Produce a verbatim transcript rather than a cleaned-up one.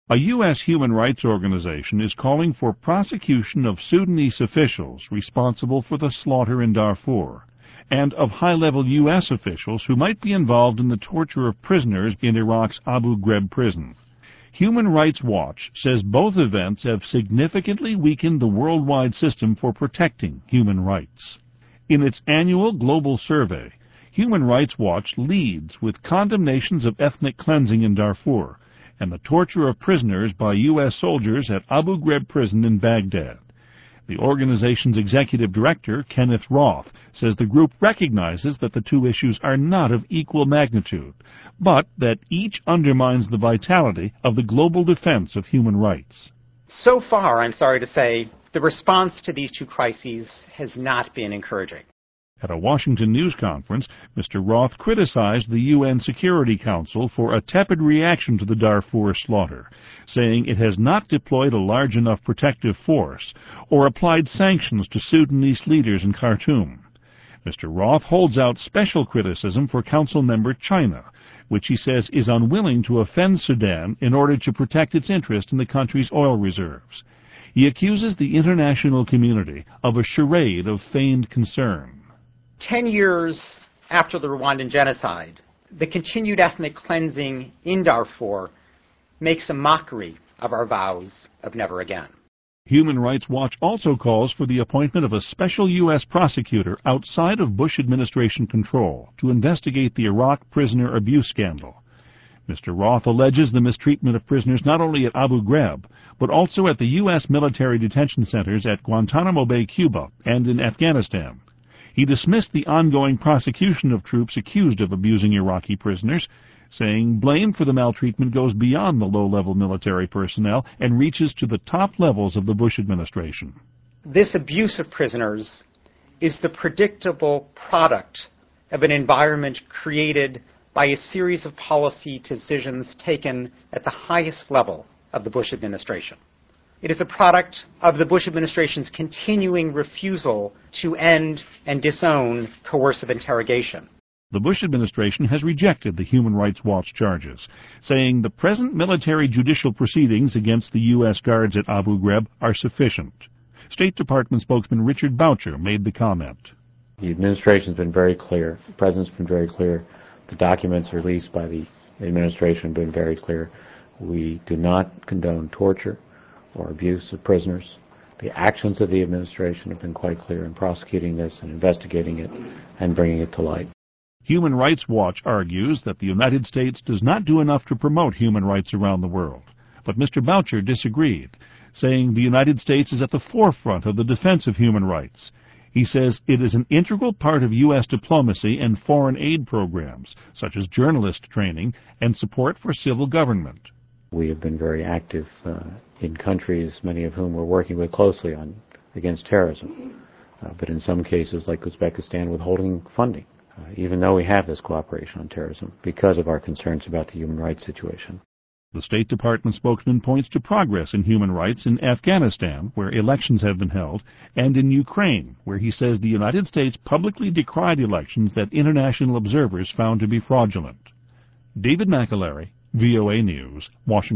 A U S human rights organization is calling for prosecution of Sudanese officials responsible for the slaughter in Darfur, and of high-level U S officials who might be involved in the torture of prisoners in Iraq's Abu Ghraib prison. Human Rights Watch says both events have significantly weakened the worldwide system for protecting human rights. In its annual global survey, Human Rights Watch leads with condemnations of ethnic cleansing in Darfur and the torture of prisoners by U S soldiers at Abu Ghraib prison in Baghdad. The organization's executive director, Kenneth Roth, says the group recognizes that the two issues are not of equal magnitude, but that each undermines the vitality of the global defense of human rights. So far, I'm sorry to say, the response to these two crises has not been encouraging. At a Washington news conference, Mister Roth criticized the U N Security Council for a tepid reaction to the Darfur slaughter, saying it has not deployed a large enough protective force or applied sanctions to Sudanese leaders in Khartoum. Mister Roth holds out special criticism for Council member China, which he says is unwilling to offend Sudan in order to protect its interest in the country's oil reserves. He accuses the international community of a charade of feigned concern. Ten years after the Rwandan genocide, the continued ethnic cleansing in Darfur makes a mockery of our vows of never again. Human Rights Watch also calls for the appointment of a special U S prosecutor outside of Bush administration control to investigate the Iraq prisoner abuse scandal. Mister Roth alleges the mistreatment of prisoners not only at Abu Ghraib, but also at the U S military detention centers at Guantanamo Bay, Cuba, and in Afghanistan. He dismissed the ongoing prosecution of troops accused of abusing Iraqi prisoners, saying blame for the maltreatment goes beyond the low-level military personnel and reaches to the top levels of the Bush administration. This abuse of prisoners is the predictable product of an environment created by a series of policy decisions taken at the highest level of the Bush administration. It is a product of the Bush administration's continuing refusal to end and disown coercive interrogation. The Bush administration has rejected the Human Rights Watch charges, saying the present military judicial proceedings against the U S guards at Abu Ghraib are sufficient. State Department spokesman Richard Boucher made the comment. The administration has been very clear. The President's been very clear. The documents released by the administration have been very clear. We do not condone torture or abuse of prisoners. The actions of the administration have been quite clear in prosecuting this and investigating it and bringing it to light. Human Rights Watch argues that the United States does not do enough to promote human rights around the world. But Mister Boucher disagreed, saying the United States is at the forefront of the defense of human rights. He says it is an integral part of U S diplomacy and foreign aid programs, such as journalist training and support for civil government. We have been very active uh, in countries, many of whom we're working with closely on against terrorism, uh, but in some cases, like Uzbekistan, withholding funding, uh, even though we have this cooperation on terrorism, because of our concerns about the human rights situation. The State Department spokesman points to progress in human rights in Afghanistan, where elections have been held, and in Ukraine, where he says the United States publicly decried elections that international observers found to be fraudulent. David McAlery, V O A News, Washington.